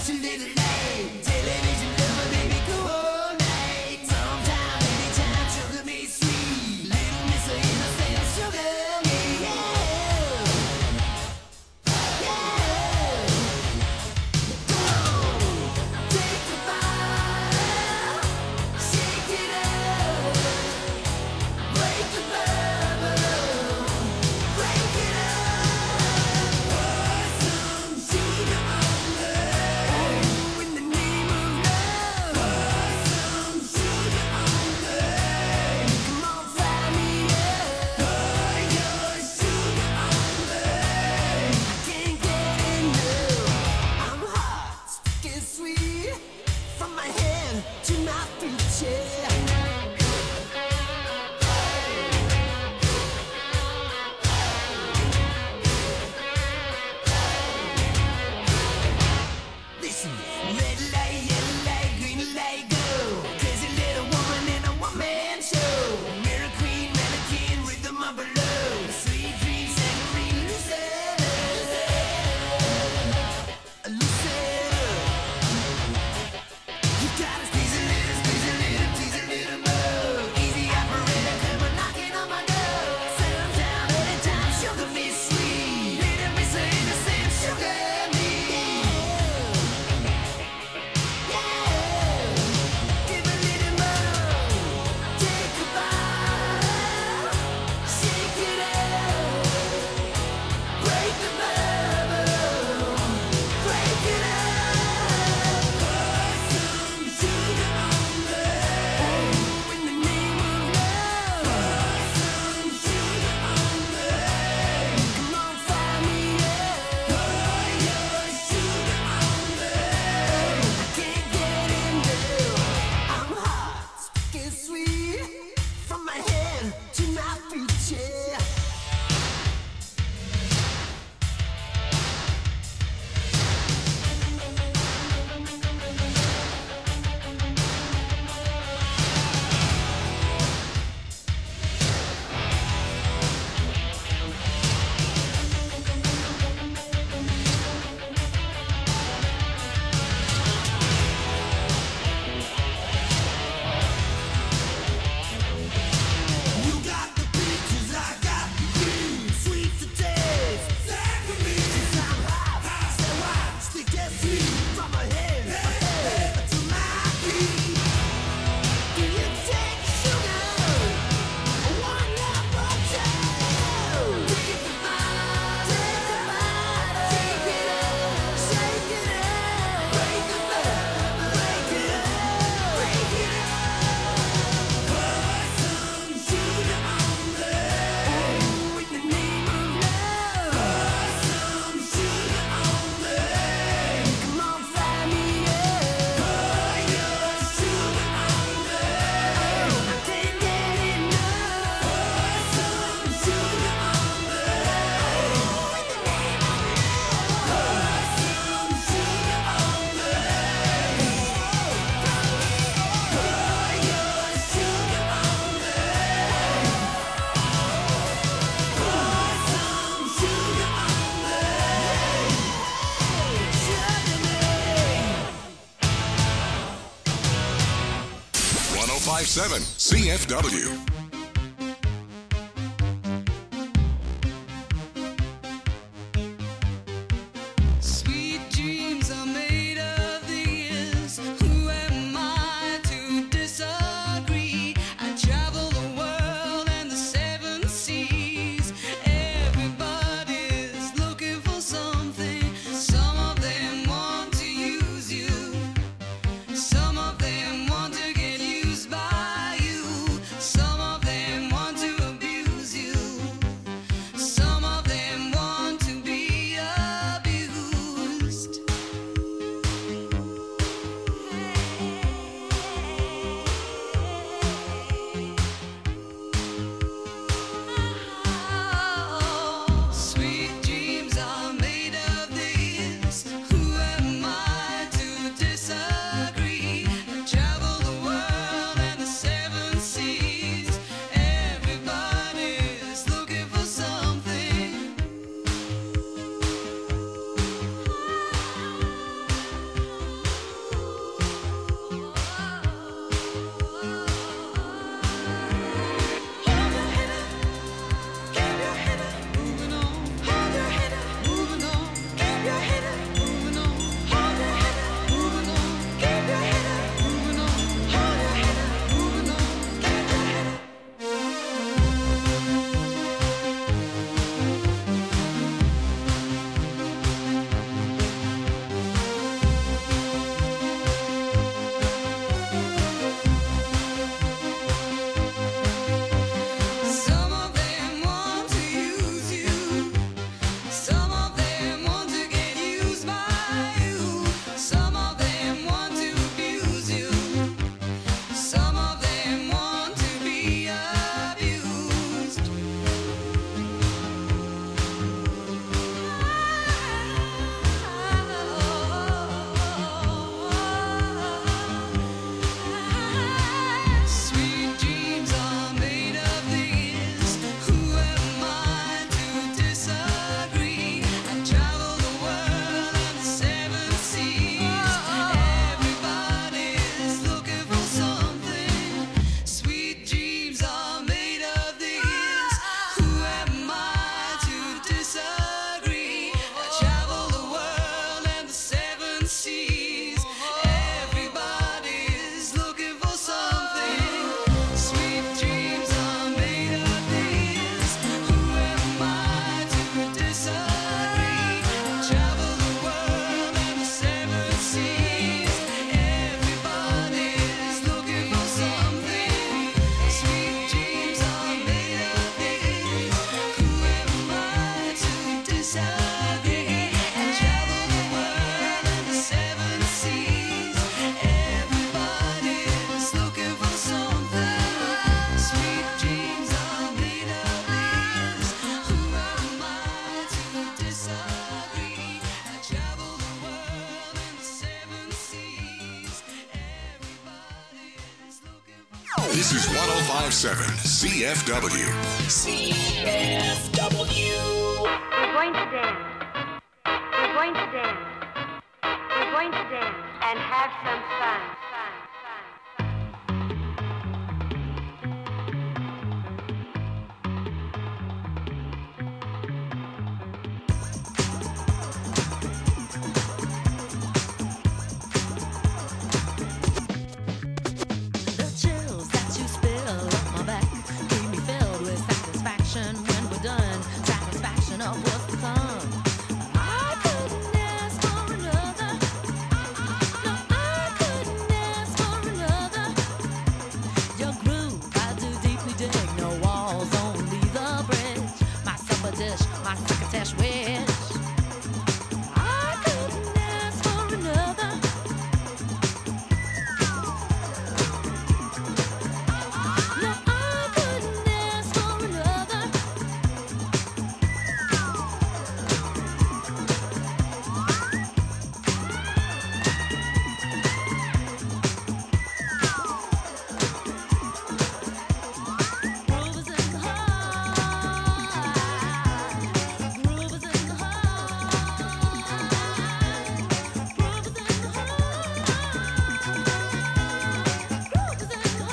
1057 CFW. Some of This is 1057 CFW. CFW. We're going to dance. We're going to dance. We're going to dance and have some fun. The chills that you spill up my back keep me filled with satisfaction when we're done. Satisfaction of what's to come. I couldn't ask for another. No, I couldn't ask for another. Your groove, I do deeply dig. No walls, only the bridge. My supper dish, my crocketesh wish. I couldn't ask for another. No, I couldn't ask for another. Groove is in the heart. Groove is in the heart. Groove is in the heart. Groove is in the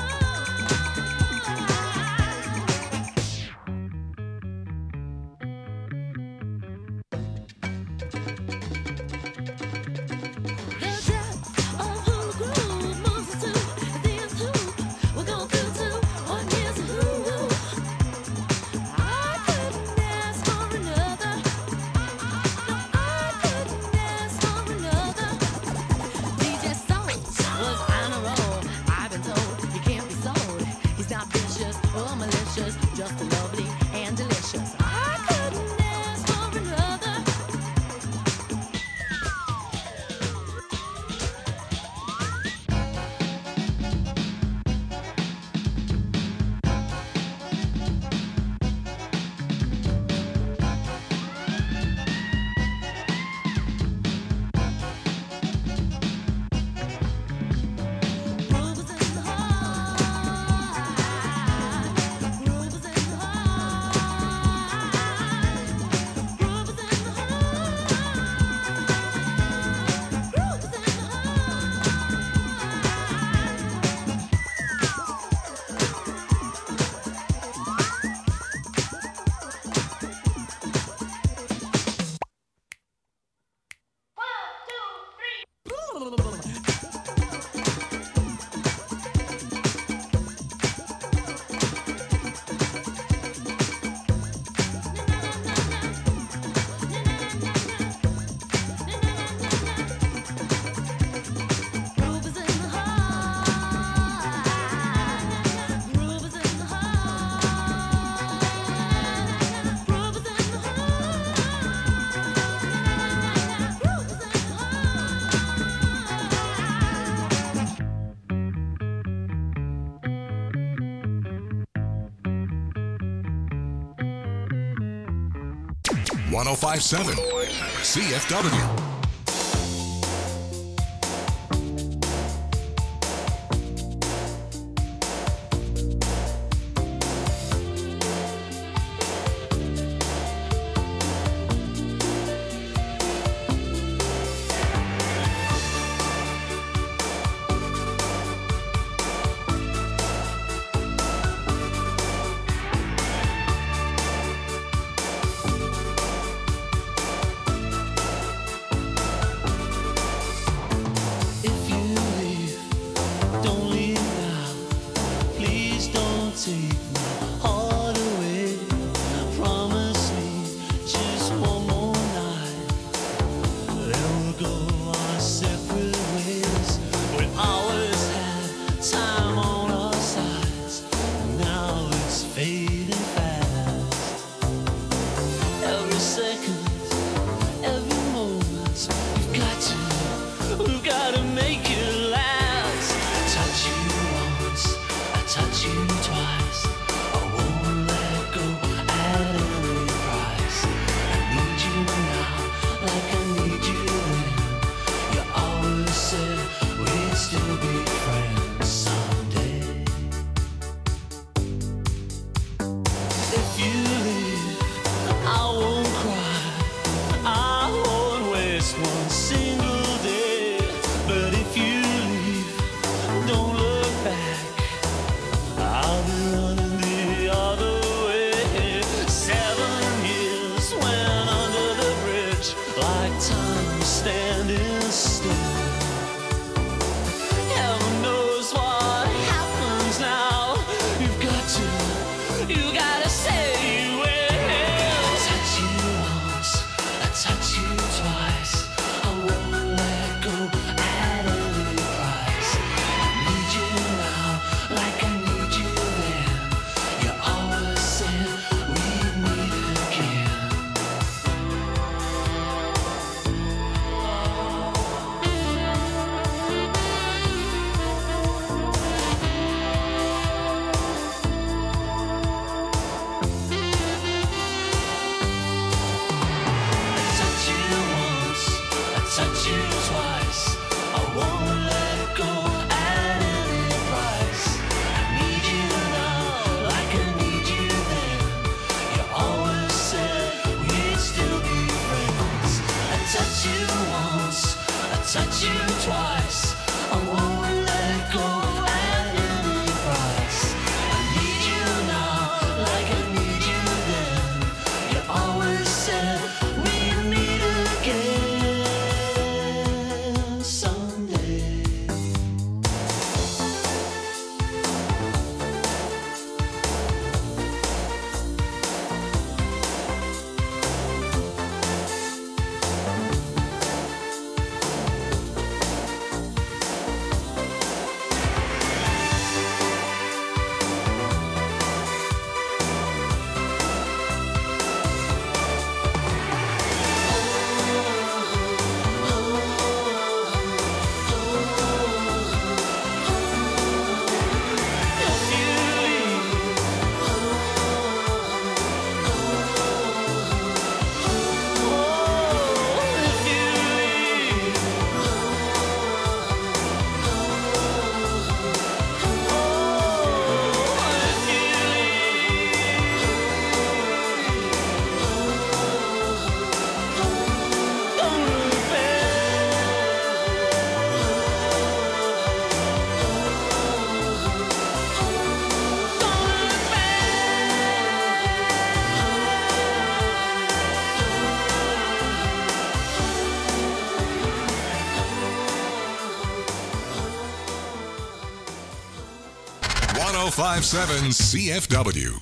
The depth of who the groove moves us to the nth hoop. We're going through to one year's who. I couldn't ask for another. No, I couldn't ask for another. DJ Soul was on a roll. I've been told he can't be sold. He's not vicious or malicious, just lovely and delicious. I couldn't ask for another. Groove is in the heart. Groove is in the heart. Groove is in the heart. Groove is in the Groove is in the heart. Groove is in the heart. Groove is in the heart. Groove is in the heart. 1057 CFW. you twice. I won't let go at any price. I need you now, like I need you then. You always said we'd meet again someday. .1057 CFW.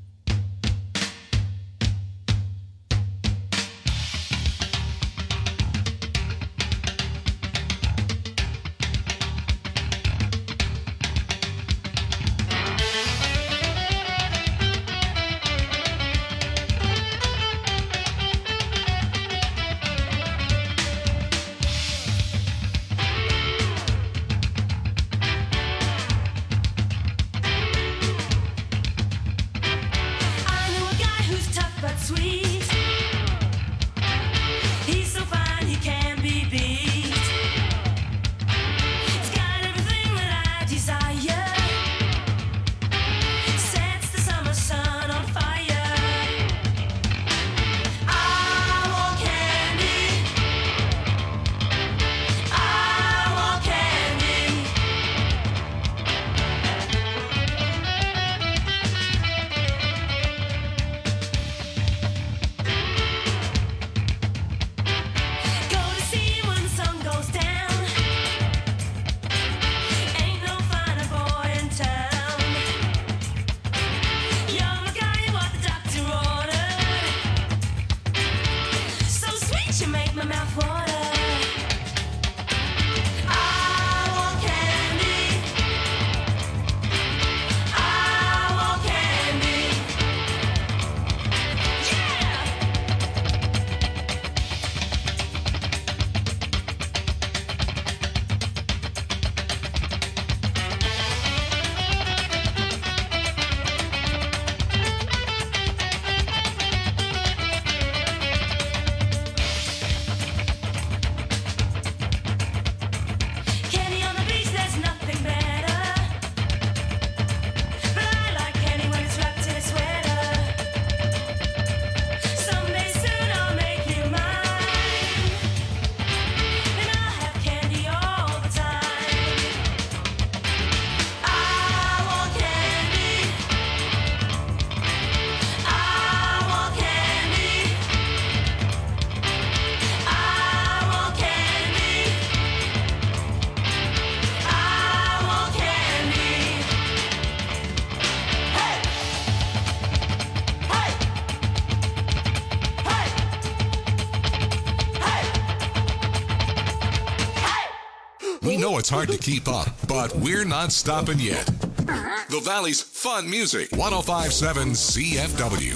Sweet. He's so fine, he can't be beat. He's got everything that I desire. Sets the summer sun on fire. I want candy. I want candy. You make my mouth water. I want candy. I want candy. Yeah. Candy on the beach, there's nothing better. But I like candy when it's wrapped in a sweater. Someday soon I'll make you mine, and I'll have candy all the time. I want candy. I want candy. I want candy. I want candy. Hey! Hey! Hey! Hey! Hey! We know it's hard to keep up, but we're not stopping yet. The Valley's fun music. 1057 CFW.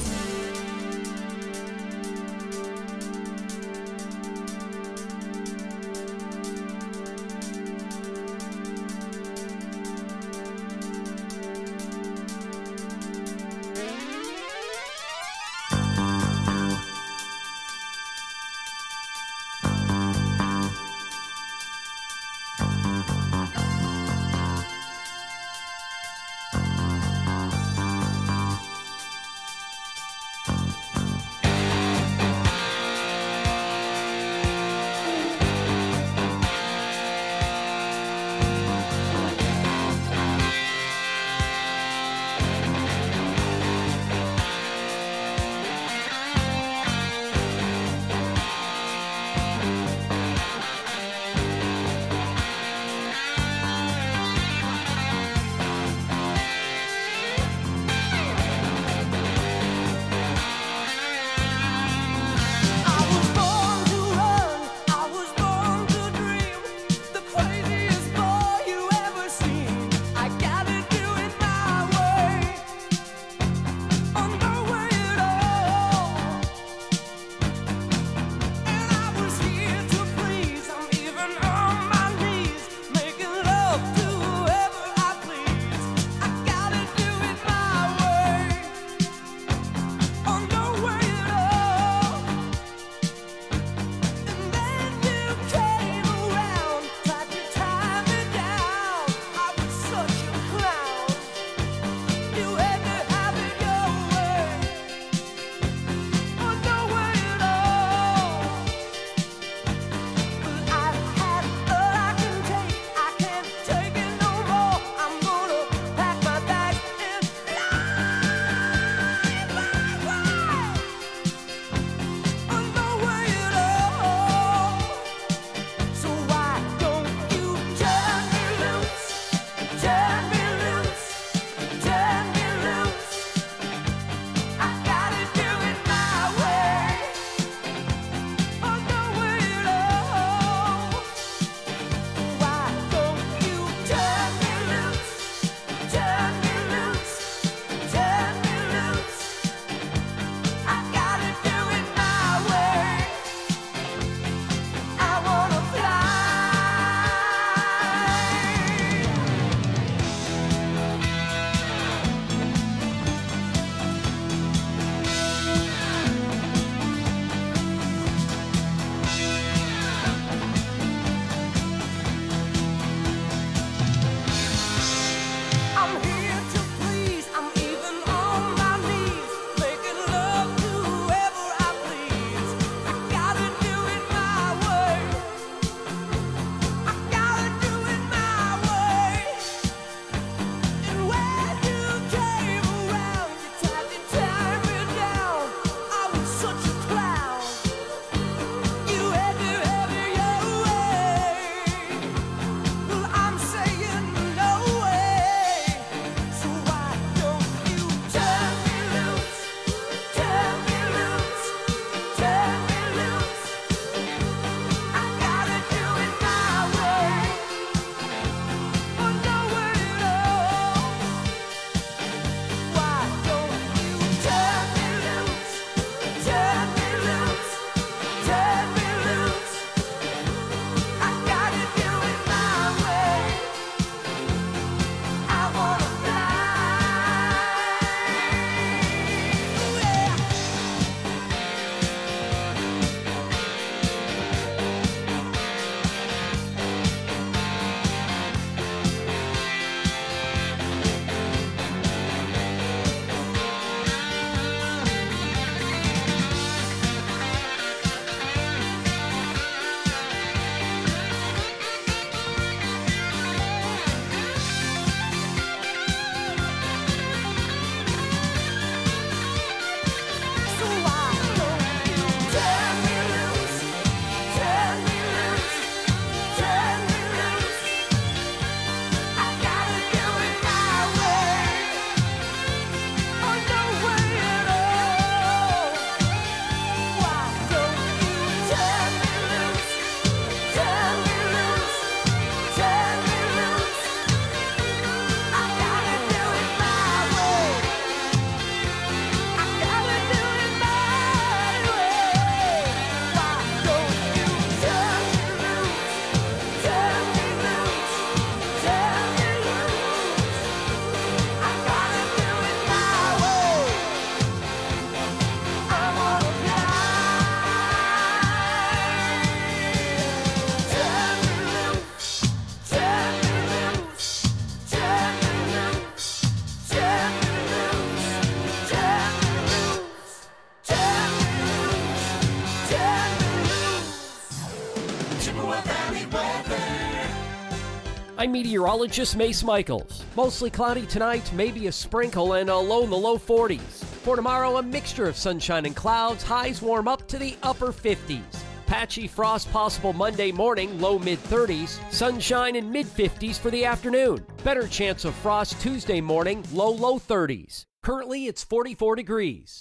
I'm meteorologist Mace Michaels. Mostly cloudy tonight, maybe a sprinkle, and a low in the low 40s. For tomorrow, a mixture of sunshine and clouds. Highs warm up to the upper 50s. Patchy frost possible Monday morning, low mid-30s. Sunshine in mid-50s for the afternoon. Better chance of frost Tuesday morning, low 30s. Currently, it's 44 degrees.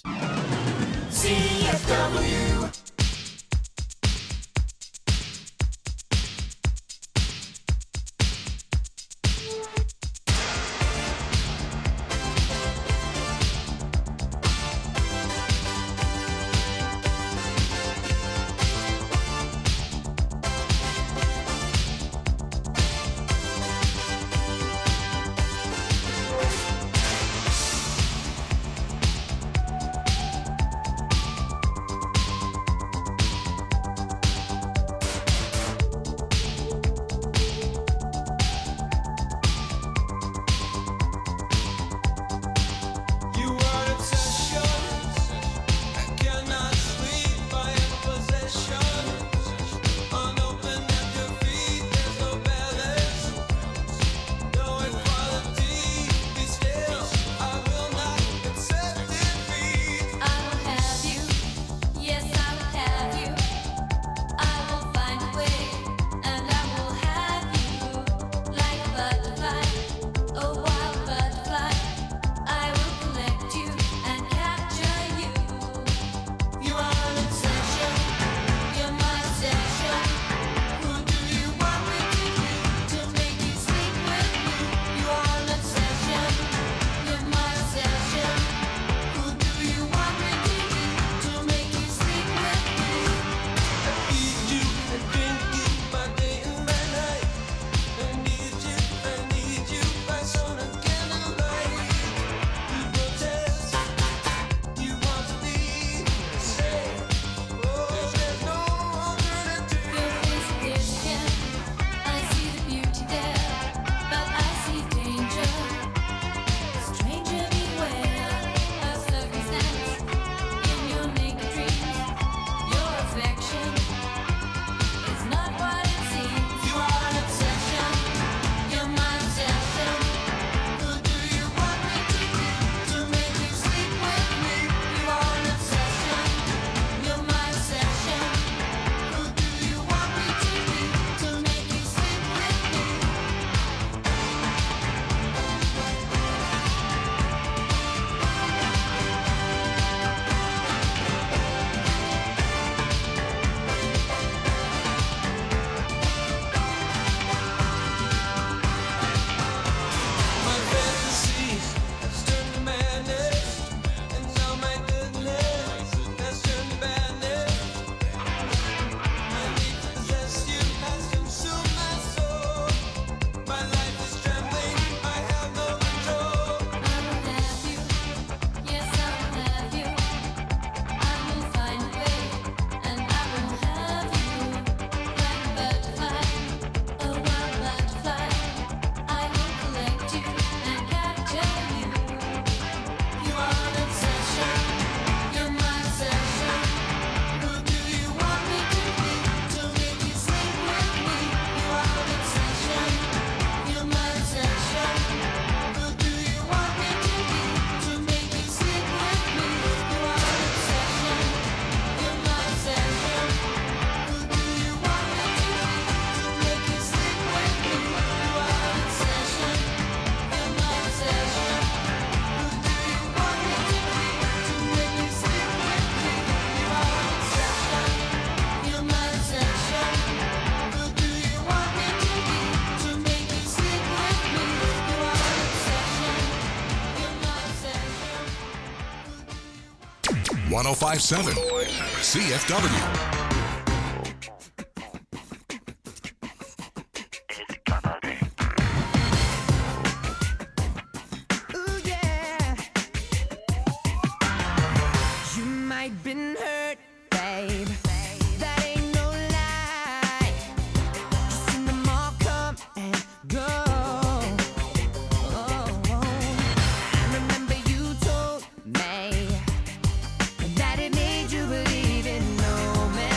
CFW. #1057 CFW. That it made you believe in no man.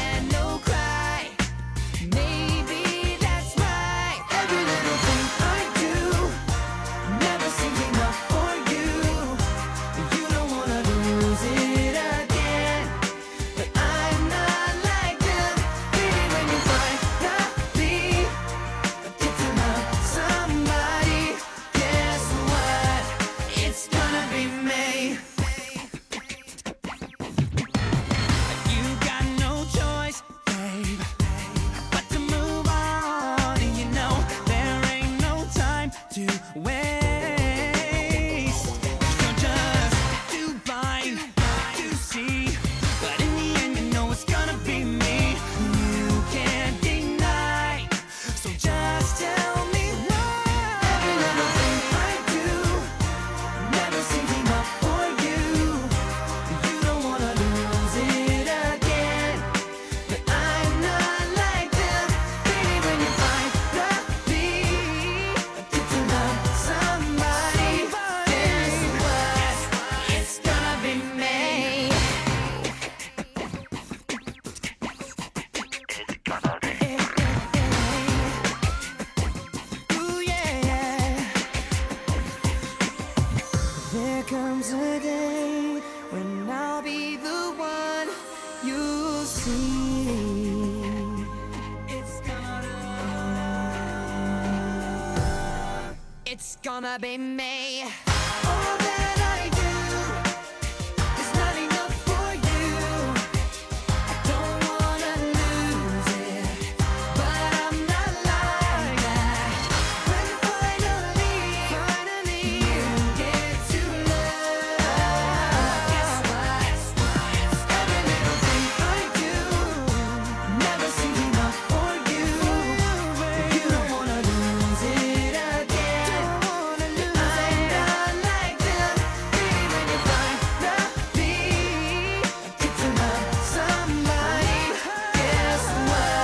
It's gonna be me. All that I do is not enough for you. I don't wanna lose it, but I'm not like that. When finally you get to love, guess what? Every little thing I do never seems enough for you. You don't wanna lose it again. I'm not like them. Baby, when you finally get to love somebody, guess what?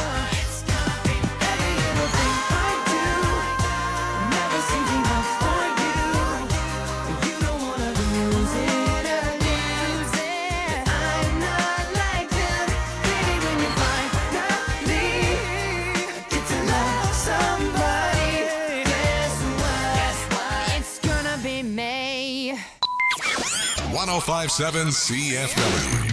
Every little thing I do never seems enough for you. You don't wanna lose it again. I'm not like them. Baby, when you finally get to love somebody, guess what? It's gonna be me. 1057 CFW.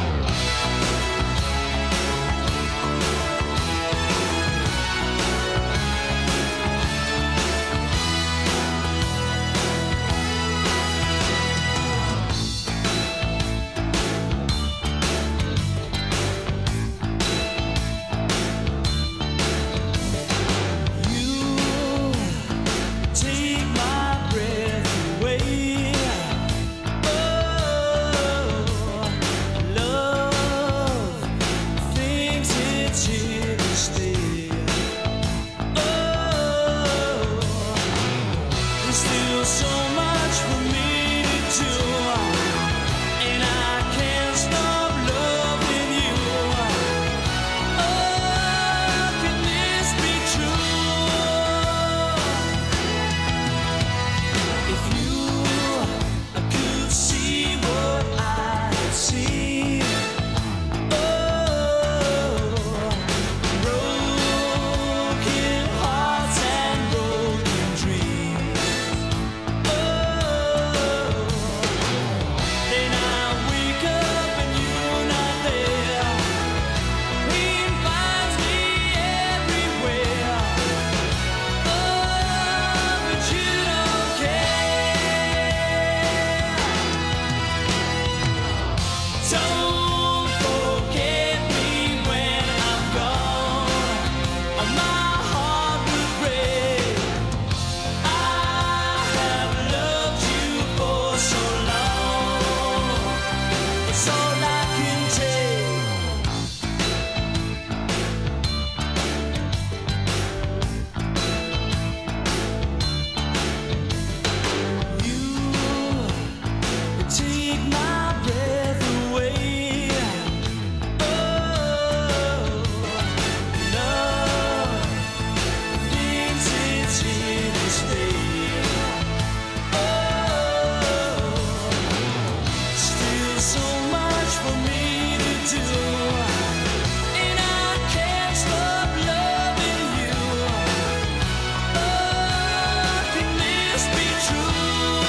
Take my breath away. Oh, love thinks it's here to stay. Oh, there's still so much for me to do, and I can't stop loving you. Oh, can this be true? If you could see what I see, oh, broken hearts and broken dreams, oh, then I wake up and you're not there. Pain finds me everywhere. Oh, but you don't care. Don't forget me when I'm gone. My heart will break. I have loved you for so long. It's all I can take. You take my breath away. Oh, love thinks it's here to stay. Oh, still so much for me to do, and I can't stop loving you. Oh, can this be true?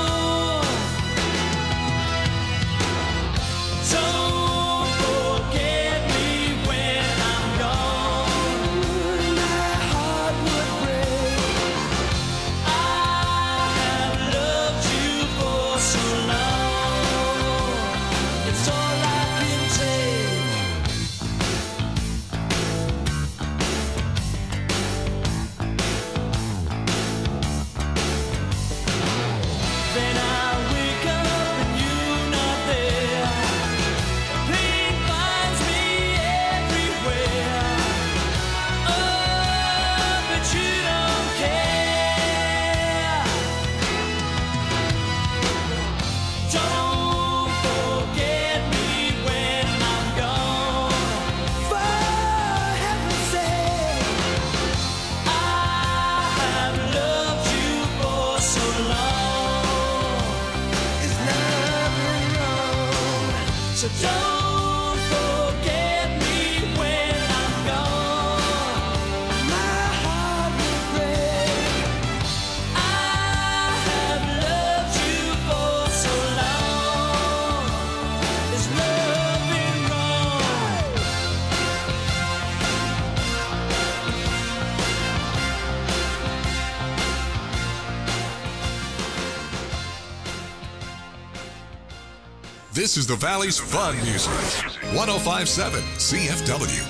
Don't forget me when I'm gone. My heart would break. I have loved you for so long. It's all I can take. Then I wake up and you're not there. Pain finds me everywhere. Oh, but you don't care. Don't forget me when I'm gone. For heaven's sake, I have loved you for so long. Is love wrong? So don't forget me when I'm gone. My heart will break. I have loved you for so long. Is loving wrong? This is the Valley's fun music. 1057 CFW.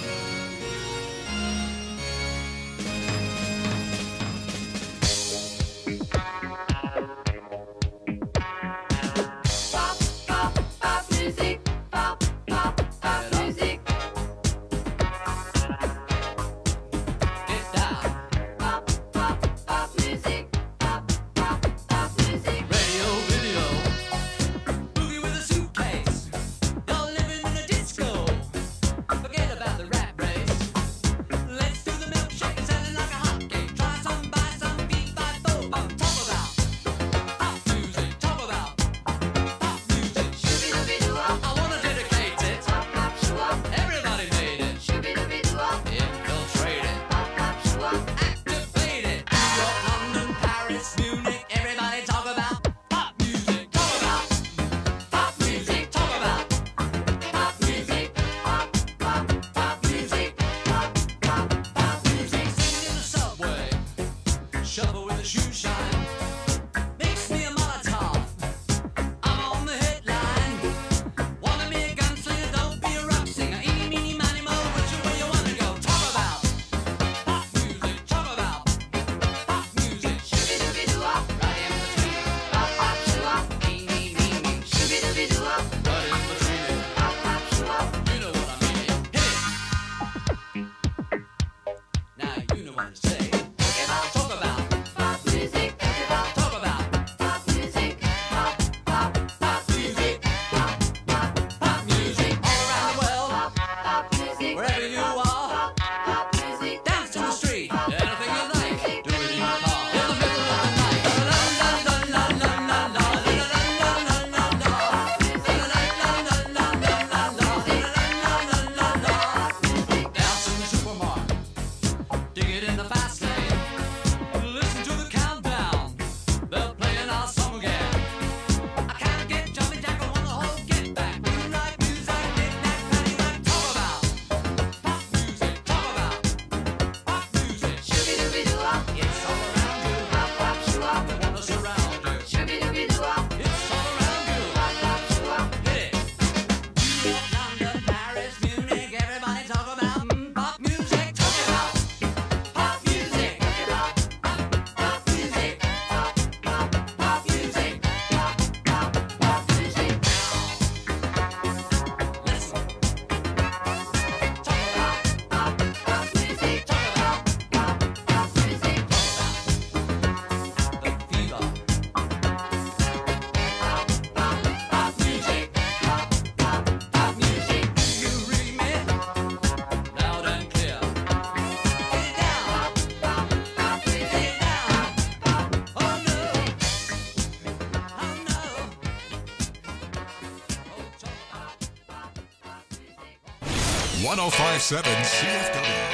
.1057 CFW.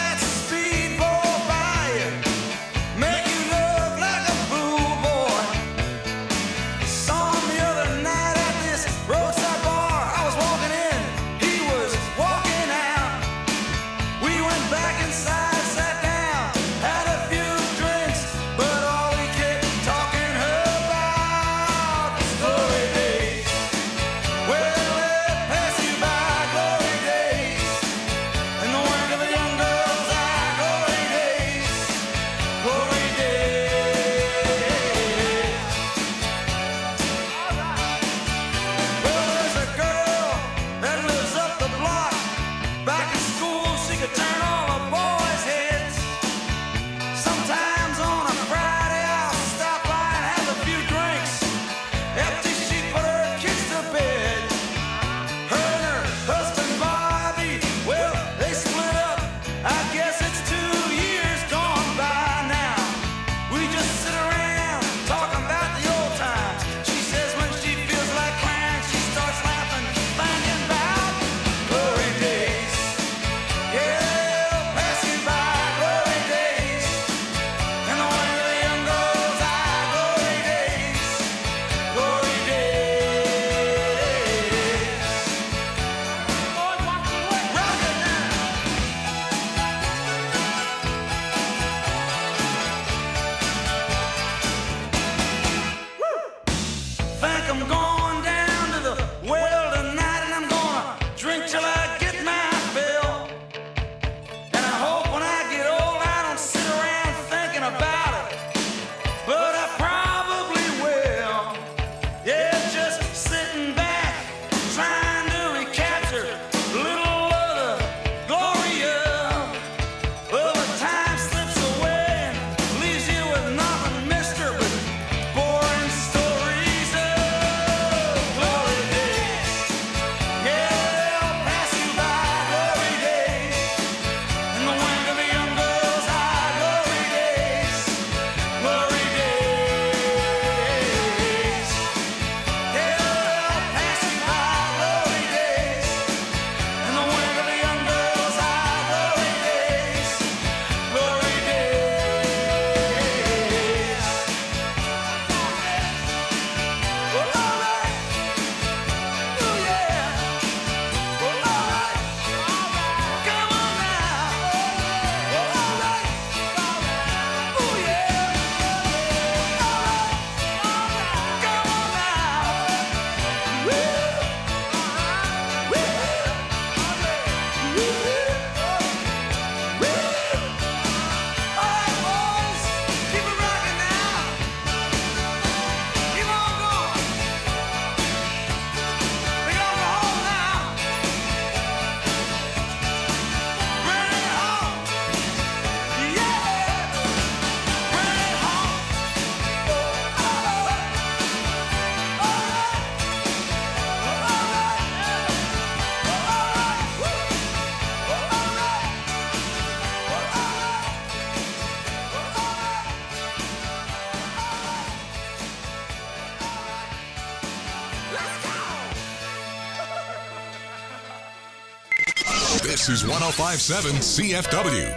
Make you look like a fool boy. This is 105.7 CFW.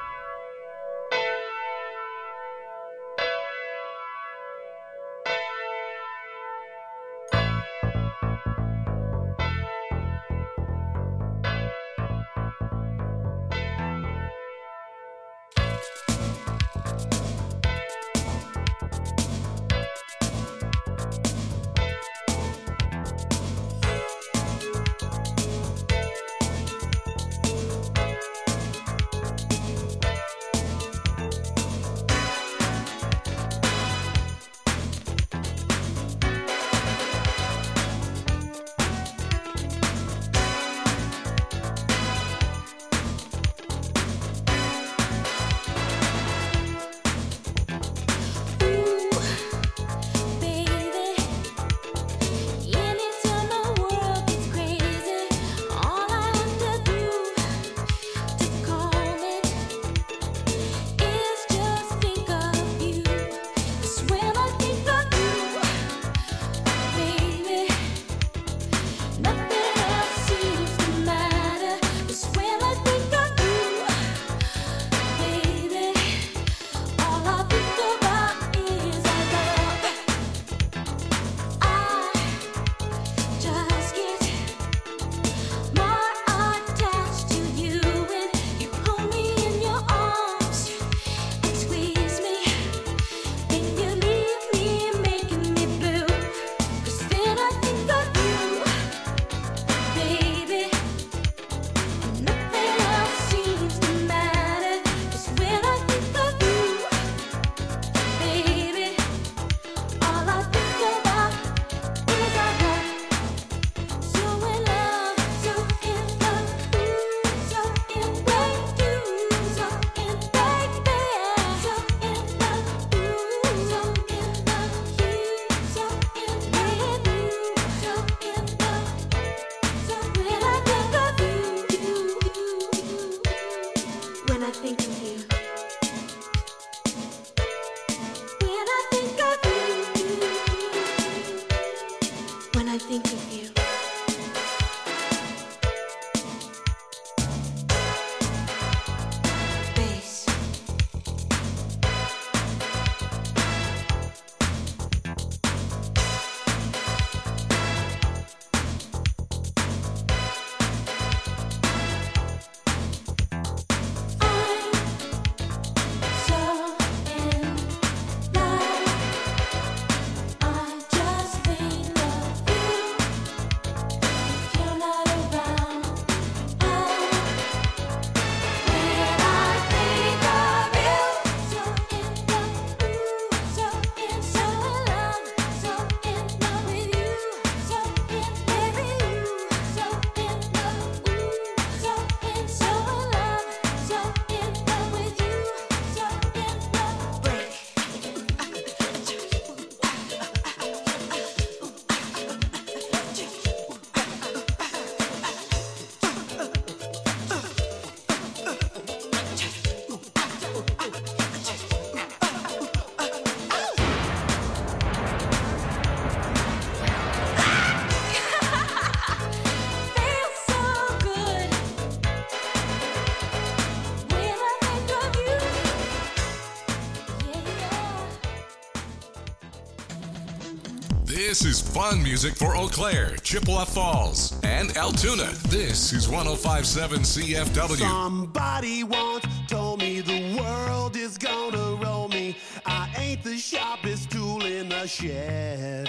This is fun music for Eau Claire, Chippewa Falls, and Altoona. This is 105.7 CFW. Somebody once told me the world is gonna roll me. I ain't the sharpest tool in the shed.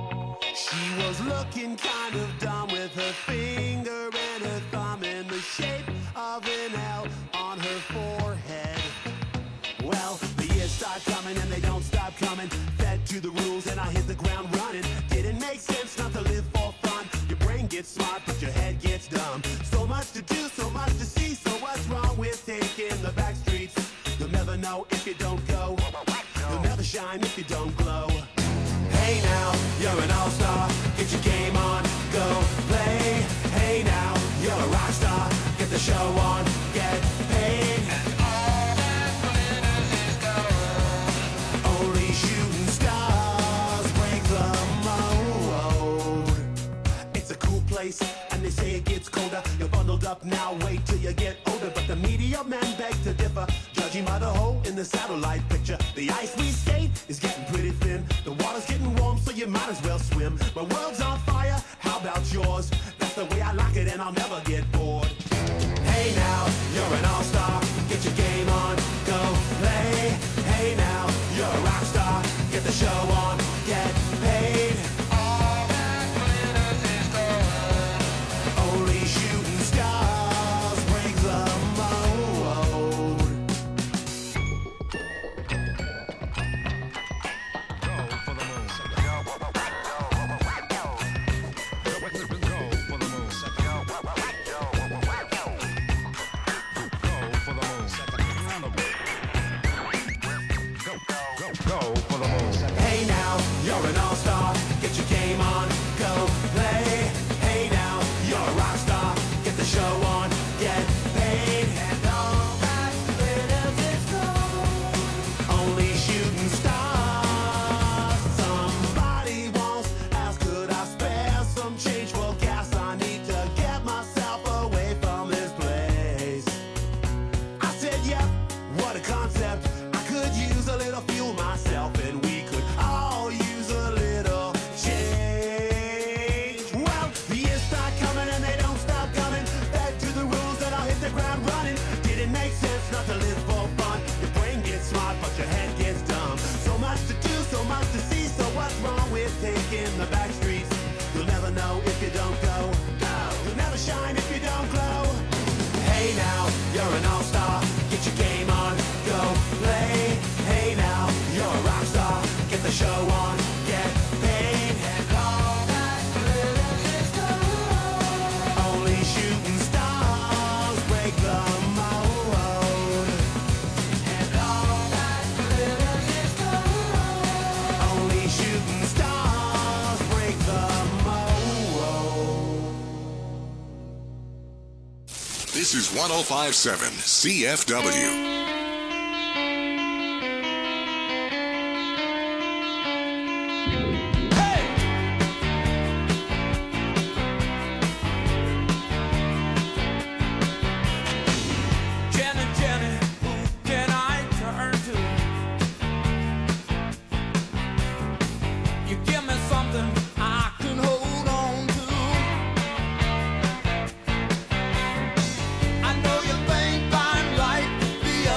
She was looking kind of dumb with her finger and her thumb in the shape of an L on her forehead. Well, the years start coming and they don't stop coming. Fed to the rules and I hit the ground running. Didn't make sense not to live for fun. Your brain gets smart but your head gets dumb. So much to do, so much to see. So what's wrong with taking the back streets? You'll never know if you don't go. You'll never shine if you don't glow. Hey now, you're an all-star. Get your game on, go play. Hey now, you're a rock star. Get the show on, get paid. Only shooting stars break the mold. It's a cool place. and they say it gets colder. You're bundled up now, wait till you get older. But the media men beg to differ, judging by the hole in the satellite picture. The ice we skate is getting pretty thin. The water's getting warm, so you might as well swim. My world's on fire, how about yours? That's the way I like it, and I'll never get bored. Hey now, you're an all-star. Get your game on, go play. Hey now, you're a rock star. Get the show on, get paid. All that glitters is gold. Only shooting stars break the mold. Go for the moon. Go for the moon. Go for the moon. Hey now, you're an all-star. Get your game on, go play. Hey now, you're a rock star. Get the show on, get paid. And all that glitters is gold. Only shooting stars. Somebody once asked, could I spare some change for gas? I need to get myself away from this place. I said, yep, what a concept. I could use a little fuel myself, and we could all use a little change. Well, the years start coming and they don't stop coming. Back to the rules and I'll hit the ground running. Did it make sense not to live for fun? Your brain gets smart, but your head gets dumb. So much to do, so much to see. So what's wrong with taking the back streets? You'll never know if you don't go. You'll never shine if you don't glow. Hey now, you're an all-star. Get your game on, go play. Hey now, you're a rock star. Get the show on, get paid. And all that glitters is gold. Only shooting stars break the mold. And all that glitters is gold. Only shooting stars break the mold. This is 1057 CFW. Jenny, Jenny, who can I turn to? You give me something I can hold on to. I know you think I'm like the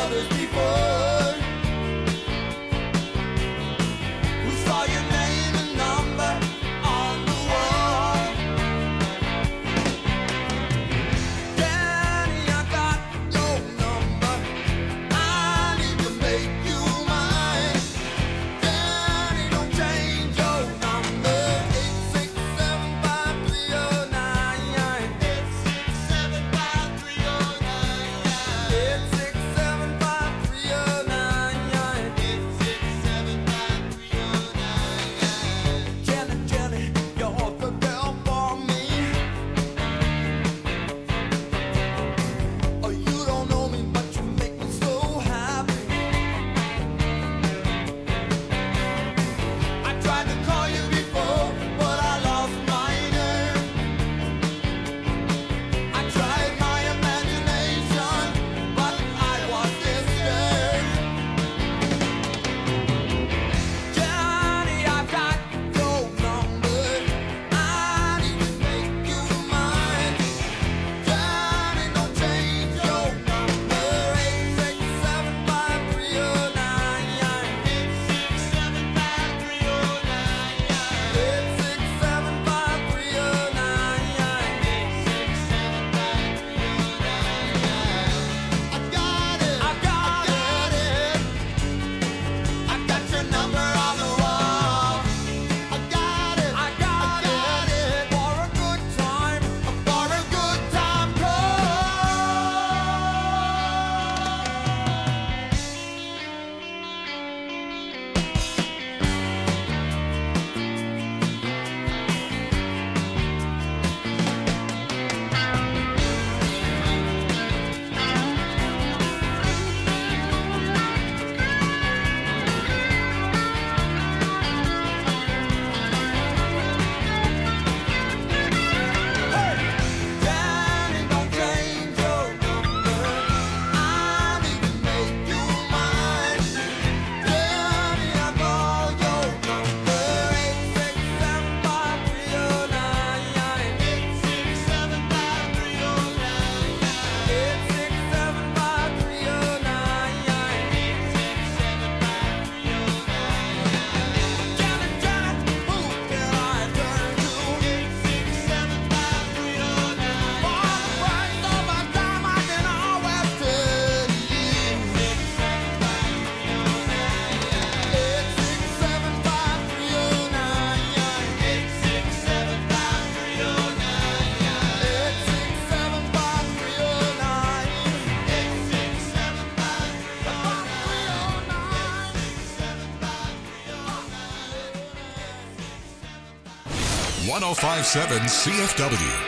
1057 CFW.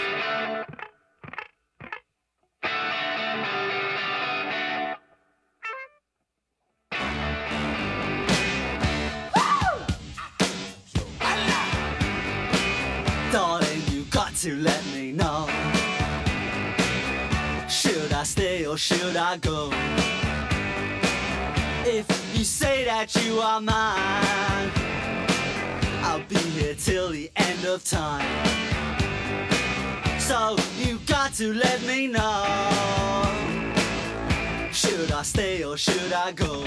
Darling, you got to let me know. Should I stay or should I go? If you say that you are mine, I'll be here till the end of time. So you got to let me know. Should I stay or should I go?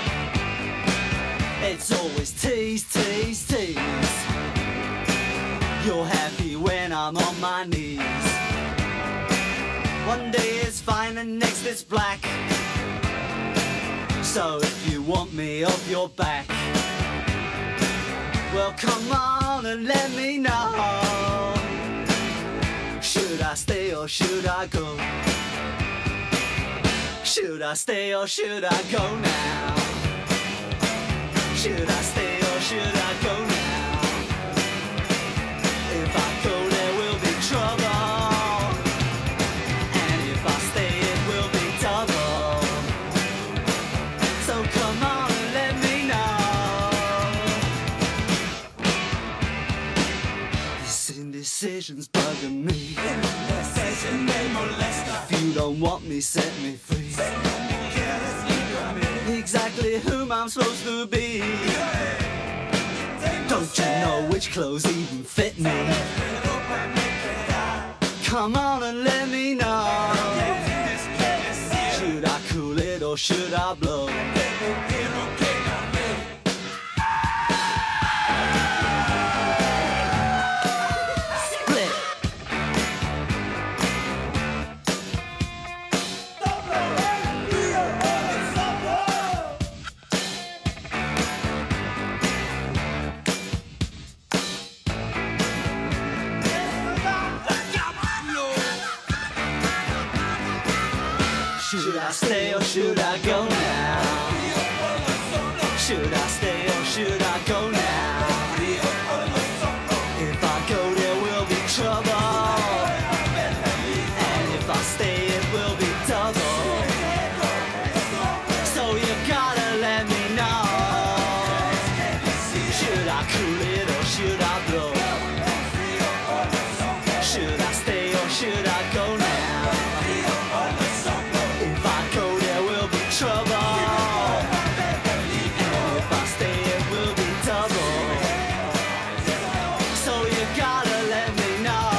It's always tease, tease, tease. You're happy when I'm on my knees. One day it's fine and next it's black. So if you want me off your back, well come on and let me know. Should I stay or should I go? Should I stay or should I go now? Should I stay or should I go now? If I go there will be trouble, and if I stay it will be double. So come on and let me know. This indecision's bugging me. If you don't want me, set me free. Exactly whom I'm supposed to be. Don't you know which clothes even fit me? Come on and let me know. Should I cool it or should I blow? Split. Should I stay or should I go now? Should I stay or should I go now? If I go there will be trouble, and if I stay it will be double. So you gotta let me know. Should I cool it or should I blow? Should I stay or should I go now? If I go there will be trouble, and if I stay it will be double. So you gotta let me know.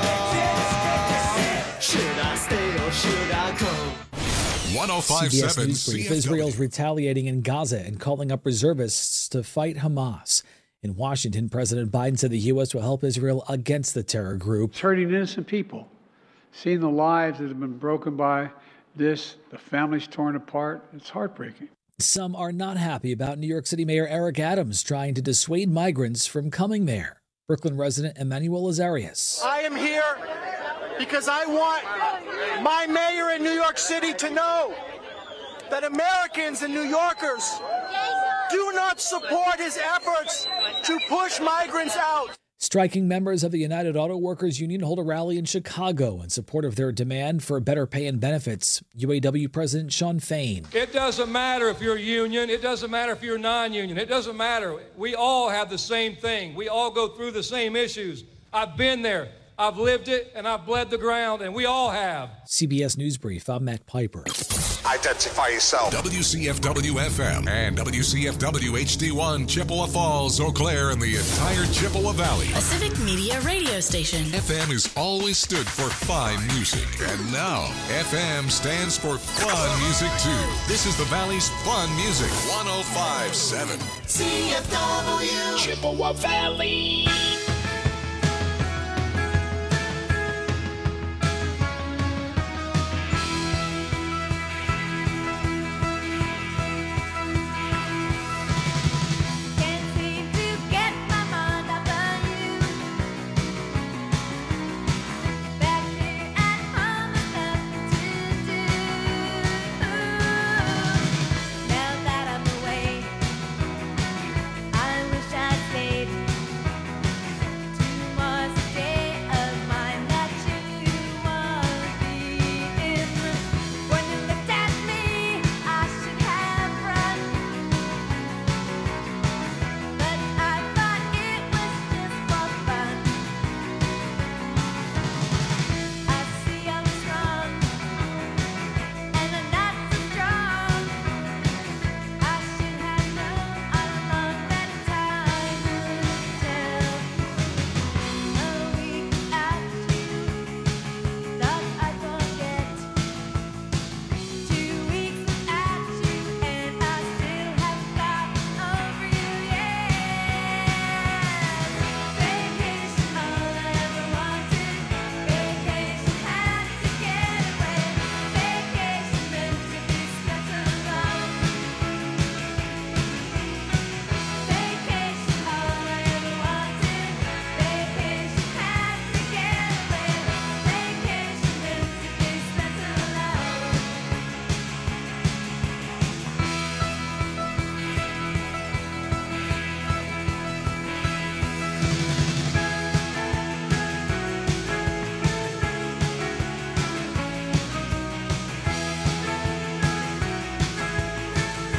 Should I stay or should I go? 1057 CBS News Brief. Israel's retaliating in Gaza and calling up reservists to fight Hamas. In Washington, President Biden said the U.S. will help Israel against the terror group. It's hurting innocent people. Seeing the lives that have been broken by this, the families torn apart, it's heartbreaking. Some are not happy about New York City Mayor Eric Adams trying to dissuade migrants from coming there. Brooklyn resident Emmanuel Azarias. I am here because I want my mayor in New York City to know that Americans and New Yorkers do not support his efforts to push migrants out. Striking members of the United Auto Workers Union hold a rally in Chicago in support of their demand for better pay and benefits. UAW President Shawn Fain. It doesn't matter if you're union. It doesn't matter if you're non-union. It doesn't matter. We all have the same thing. We all go through the same issues. I've been there. I've lived it, and I've bled the ground, and we all have. CBS News Brief. I'm Matt Piper. Identify yourself. WCFW-FM and WCFW-HD1, Chippewa Falls, Eau Claire, and the entire Chippewa Valley. A civic media radio station. FM has always stood for fine music. And now, FM stands for fun music, too. This is the Valley's fun music. 1057. CFW. Chippewa Valley.